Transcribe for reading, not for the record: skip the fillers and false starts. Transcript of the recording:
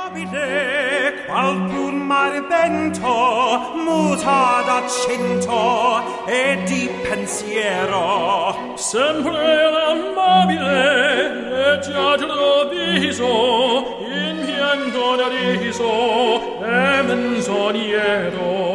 qual più mare vento muta d'accento e di pensiero sempre l'amabile leggiadro viso in pianto da riso e menzognero